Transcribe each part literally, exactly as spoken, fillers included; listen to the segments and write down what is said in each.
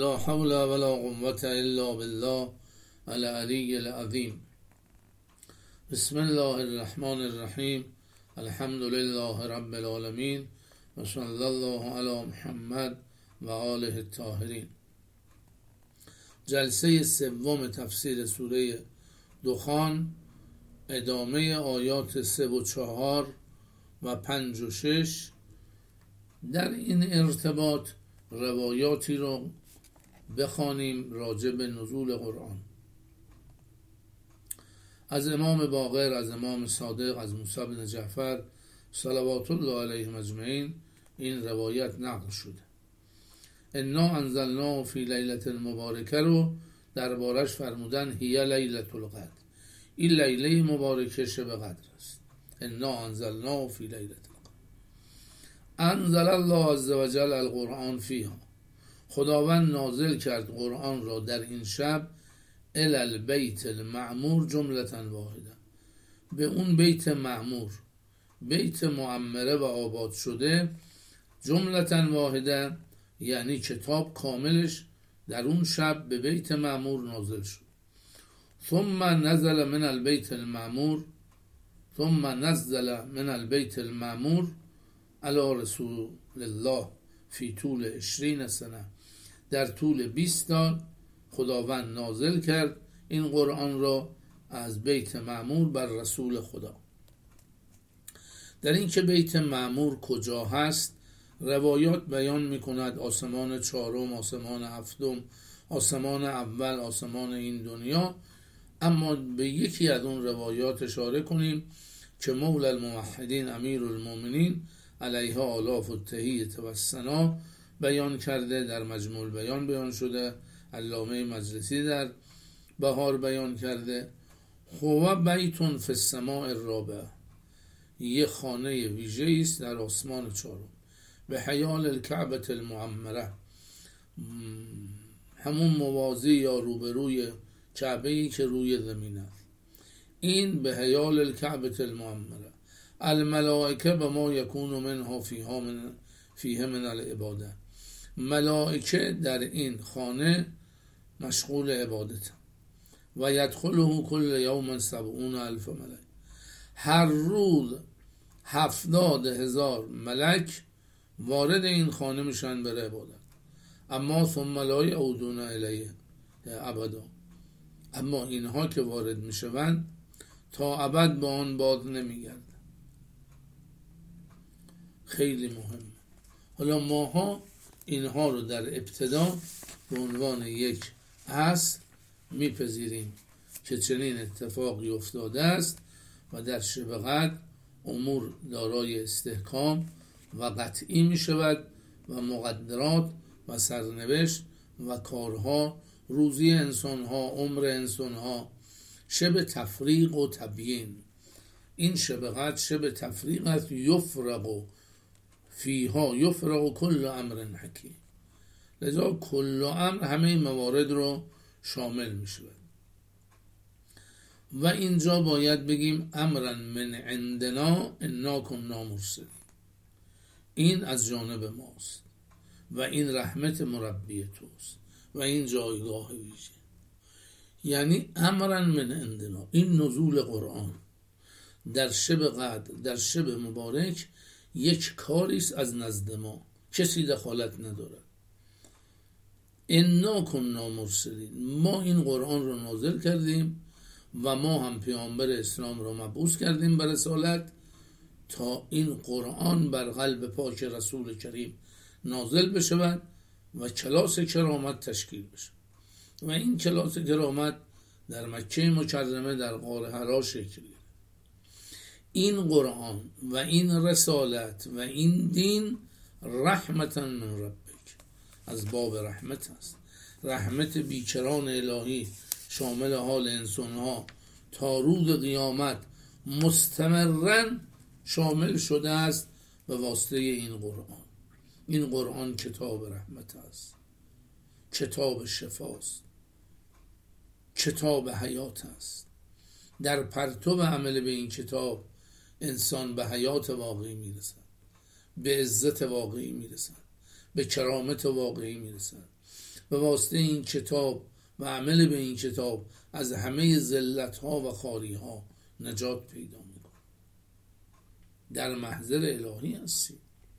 لا حول ولا قوة الا بالله العلی العظیم. بسم الله الرحمن الرحیم. الحمد لله رب العالمین و صلی الله علی محمد و آله الطاهرین. جلسه سوم تفسیر سوره دخان، ادامه آیات سه و چهار و پنج و شش. در این ارتباط روایاتی رو بخوانیم راجع به نزول قرآن. از امام باقر، از امام صادق، از موسی بن جعفر صلوات الله علیهم اجمعین این روایت نقل شده. انا انزلناه فی لیلة المبارکه رو دربارش فرمودن هی لیلة القدر، این لیله مبارکه شب قدر است. انا انزلناه فی لیلة القدر. انزل الله عز وجل القرآن فیها، خداوند نازل کرد قرآن را در این شب الی البیت المعمور جملة واحده، به اون بیت معمور، بیت معمره و آباد شده، جملة واحده یعنی کتاب کاملش در اون شب به بیت معمور نازل شد. ثم نزل من البیت المعمور ثم نزل من البیت المعمور علی رسول الله فی طول عشرین سنه، در طول بیست سال خداوند نازل کرد این قرآن را از بیت معمور بر رسول خدا. در این که بیت معمور کجا هست روایات بیان می کند آسمان چهارم، آسمان هفتم، آسمان اول، آسمان این دنیا. اما به یکی از اون روایات اشاره کنیم که مولا الموحدین امیر المؤمنین علیه آلاف التحیة و الثنا بیان کرده، در مجموع بیان بیان شده، علامه مجلسی در بهار بیان کرده. هو بیتون فی السماء الرابعه، یه خانه ویژه است در آسمان چهارم، به حیال الکعبة المعمره، همون موازی یا روبروی کعبه‌ای که روی زمین است. این به حیال الکعبة المعمره، الملائکه به ما یکون منها فیها من فیه من العباده، ملائکه در این خانه مشغول عبادت. و یدخله کل یوم سبعون الف ملک، هر روز هفتاد هزار ملک وارد این خانه میشن برای عبادت. اما ثم لا یعودون الیه ابدا، اما اینها که وارد میشوند تا ابد به آن باز نمیگردن. خیلی مهمه. حالا ماها اینها رو در ابتدا به عنوان یک اصل میپذیریم که چنین اتفاقی افتاده است و در شب قدر امور دارای استحکام و قطعی می شود و مقدرات و سرنوشت و کارها، روزی انسانها، عمر انسانها شب تفریق و تبیین. این شب قدر شب تفریق است. یفرق فیها یفرق کل امر حکیم، لذا کل امر همه موارد رو شامل می شود. و اینجا باید بگیم امرا من عندنا انا کنا مرسلین، این از جانب ماست و این رحمت مربی توست و این جایگاه ویژه. یعنی امرا من عندنا، این نزول قرآن در شب قدر، در شب مبارک، یک کاریست از نزد ما، کسی دخالت نداره. انا کنا مرسلین، ما این قرآن رو نازل کردیم و ما هم پیامبر اسلام رو مبعوث کردیم به رسالت تا این قرآن بر قلب پاک رسول کریم نازل بشود و کلاس کرامت تشکیل بشه. و این کلاس کرامت در مکه مکرمه در غار حرا شکل گرفت. این قرآن و این رسالت و این دین رحمتا من ربک، از باب رحمت است. رحمت بیکران الهی شامل حال انسانها تا روز قیامت مستمرن شامل شده است به واسطه این قرآن. این قرآن کتاب رحمت است، کتاب شفاست، کتاب حیات است. در پرتو عمل به این کتاب انسان به حیات واقعی میرسد، به عزت واقعی میرسد، به کرامت واقعی میرسد. به واسطه این کتاب و عمل به این کتاب از همه ذلت‌ها و خاری‌ها نجات پیدا می‌کنی. در محضر الهی هستی.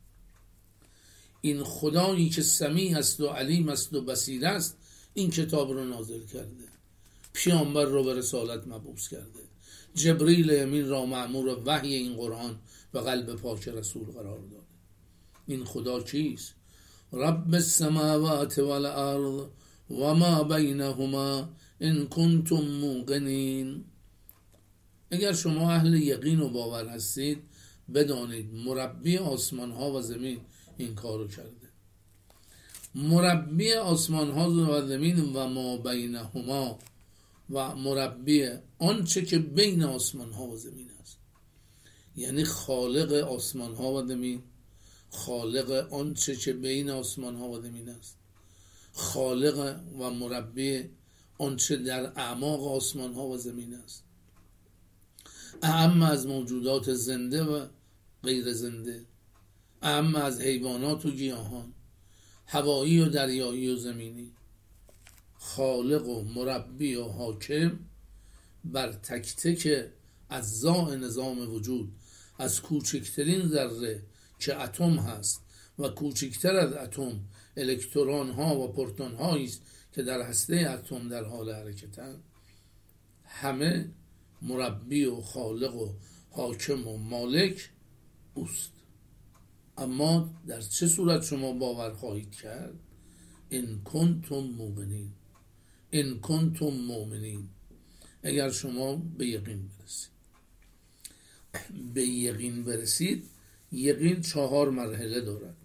این خدایی که سمیع است و علیم است و بصیر است این کتاب رو نازل کرده، پیامبر رو به رسالت مبعوث کرده، جبریل امین را مأمور وحی این قرآن و قلب پاک رسول قرار داده. این خدا کیست؟ رب السماوات والارض و ما بینهما ان کنتم موقنین. اگر شما اهل یقین و باور هستید بدانید مربی آسمان ها و زمین این کارو کرده. مربی آسمان ها و زمین و ما بینهما و مربی آنچه که بین آسمان ها و زمین است، یعنی خالق آسمان ها و زمین، خالق آنچه که بین آسمان ها و زمین است، خالق و مربی آنچه در اعماق آسمان ها و زمین است، اعم از موجودات زنده و غیر زنده، اعم از حیوانات و گیاهان، هوایی و دریایی و زمینی، خالق و مربی و حاکم بر تک تک اجزاء نظام وجود، از کوچکترین ذره که اتم هست و کوچکتر از اتم الکترون ها و پروتون هایی است که در هسته اتم در حال حرکتند، همه مربی و خالق و حاکم و مالک اوست. اما در چه صورت شما باور خواهید کرد؟ ان کنتم موقنین، ان کنتم مؤمنین، اگر شما به یقین برسید. به یقین برسید، یقین چهار مرحله دارد.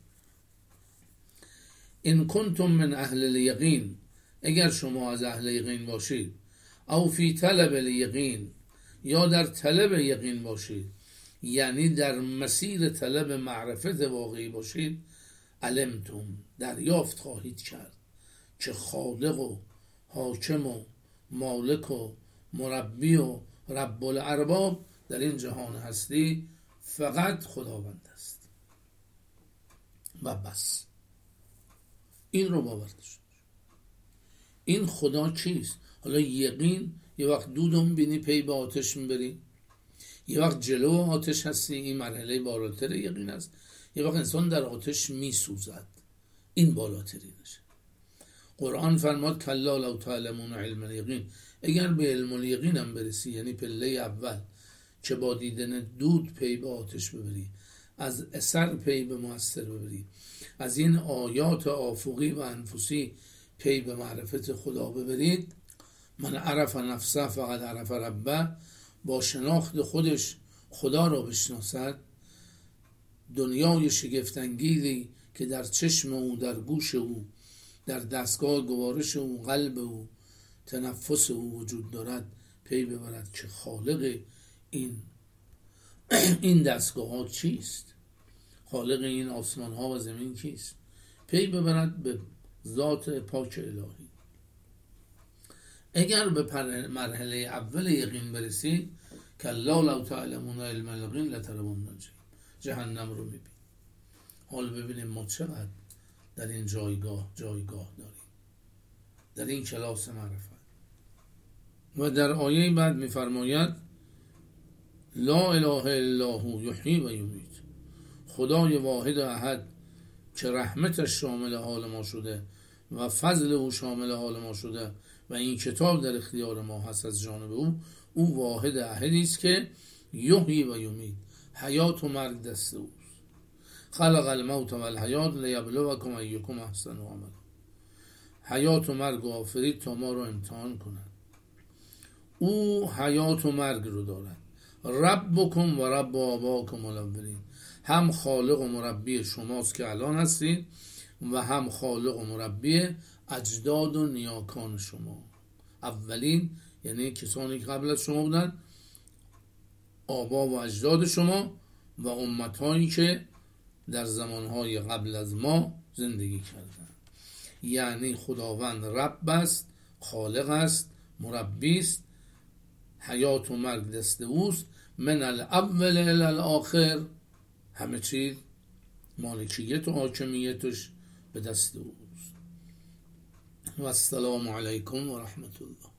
ان کنتم من اهل الیقین، اگر شما از اهل یقین باشید، او فی طلب الیقین، یا در طلب یقین باشید، یعنی در مسیر طلب معرفت واقعی باشید، علمتم، دریافت خواهید کرد که خالق و حاکم و مالک و مربی و رب الارباب در این جهان هستی فقط خداوند است و بس. این رو باور داشته. این خدا چیست؟ حالا یقین، یه وقت دودو میبینی پی به آتش میبری، یه وقت جلو آتش هستی، این مرحله بالاتر یقین است، یه وقت انسان در آتش میسوزد، این بالاتری نشه. قرآن فرماد کلا لو تعلمون علم الیقین، اگر به علم الیقین هم برسی، یعنی پله اول که با دیدن دود پی به آتش ببری، از اثر پی به مؤثر ببری، از این آیات آفقی و انفسی پی به معرفت خدا ببرید، من عرف نفسه فقط عرف ربه، با شناخت خودش خدا را بشناسد، دنیای شگفت‌انگیزی که در چشم او، در گوش او، در دستگاه گوارش او، قلب او، تنفس او وجود دارد، پی ببرد که خالق این این دستگاه ها چیست، خالق این آسمان ها و زمین کیست، پی ببرد به ذات پاک الهی. اگر به مرحله اول یقین برسید، کلا لو تعلمون علم الیقین لترون جهنم رو میبین. حال ببینیم ما چقدر در این جایگاه جایگاه داریم، در این کلاس معرفت. و در آیه بعد میفرماید لا اله الا هو یحیی و یمیت، خدای واحد و احد که رحمتش شامل حال ما شده و فضل او شامل حال ما شده و این کتاب در اختیار ما هست از جانب او، او واحد احدی است که یحیی و یمیت، حیات و مرگ دست اوست. خلق الموت و الحیات لیبلوکم ایکم احسن عملا، حیات و مرگ و آفرید تا ما رو امتحان کنند. او حیات و مرگ رو دارد. ربکم و رب آباکم الاولین، هم خالق و مربی شماست که الان هستید و هم خالق و مربی اجداد و نیاکان شما. اولین یعنی کسانی که قبل از شما بودن، آبا و اجداد شما و امتهایی که در زمانهای قبل از ما زندگی کردن. یعنی خداوند رب است، خالق است، مربی است، حیات و مرگ دست اوست، من الاول الی الاخر، همه چیز مالکیت و حاکمیتش به دست اوست. و السلام علیکم و رحمت الله.